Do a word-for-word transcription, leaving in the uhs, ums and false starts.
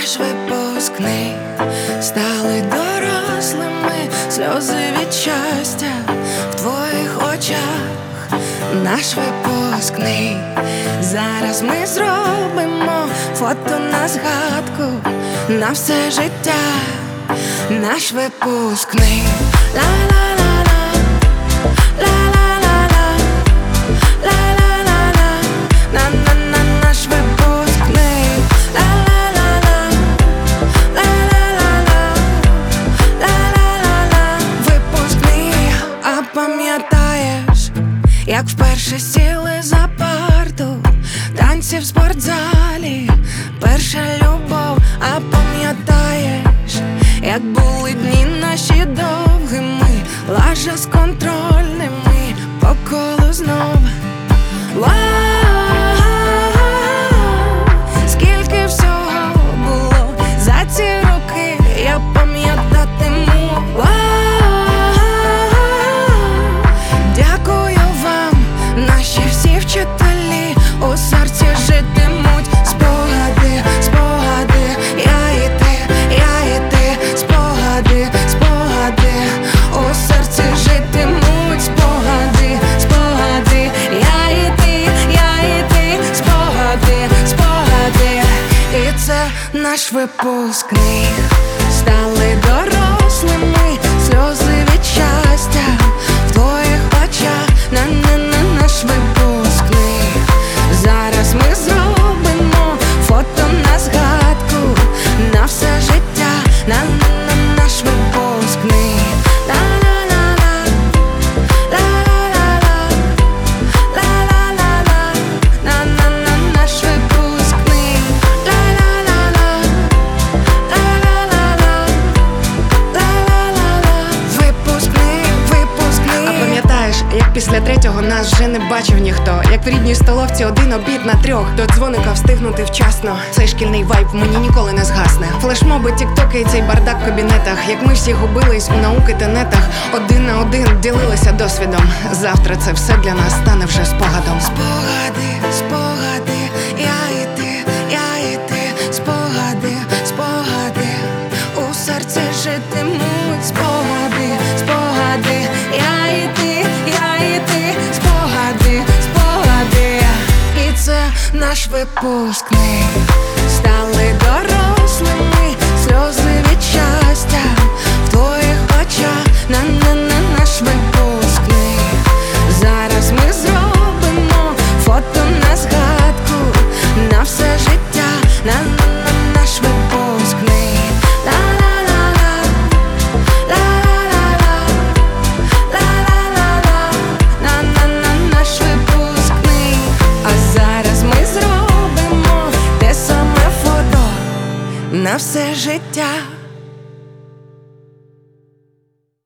наш випускний, стали дорослими, сльози від щастя в твоїх очах. Наш випускний, зараз ми зробимо фото на згадку на все життя. Наш випускний, ла-ла-ла-ла, ла-ла-ла-ла, ла-ла-ла-ла, на-на-на, наш випускний, ла-ла-ла-ла, ла-ла-ла-ла, ла-ла-ла-ла, випускний. А пам'ятаєш, як вперше сіли за парту, танці в спортзалі, перша любов. А пам'ятаєш, як були дні наші довгими, лажа з контрольними по колу знов. Вау, скільки всього було за ці роки, я пам'ятатиму. Вау, дякую вам, наші всі вчителі, у серці житимуть спогади, спогади, я і ти, я і ти, спогади, спогади, у серці житимуть спогади, спогади, я і ти, я і ти, спогади, спогади. І це наш випускний, стали дорослими, сльози від щастя в твоїх очах. На-на-на, наш випускний, зараз ми зробимо фото на згадку на все життя. На-на-на, наш випускний, ла-ла-ла-ла, ла-ла-ла-ла, ла-ла-ла-ла, на-на-на, наш випускний, ла-ла-ла-ла, ла-ла-ла-ла, ла-ла-ла-ла, випускний, випускний. А пам'ятаєш, як після третього нас вже не бачив ніхто, як в рідній столовці один обід на трьох, до дзвоника встигнути вчасно. Цей шкільний вайб мені ніколи не згасне. Флешмоби, тіктоки і цей бардак в кабінетах, як ми всі губились у науки та нетах, один на один ділилися досвідом. Завтра це все для нас стане вже спогадом. Спогади, спогади, я і ти, я і ти, спогади, спогади, у серці житимуть спогади, спогади, я і ти, я і ти, спогади, спогади. І це наш випускний, стали дорослими, сльози від щастя в твоїх очах. На-на-на, наш випускний, зараз ми зробимо фото на згадку на все життя. На-на-на, наш випускний, ла-ла-ла-ла, ла-ла-ла-ла, ла-ла-ла-ла, на-на-на, наш випускний. А зараз ми зробимо те саме фото на все життя.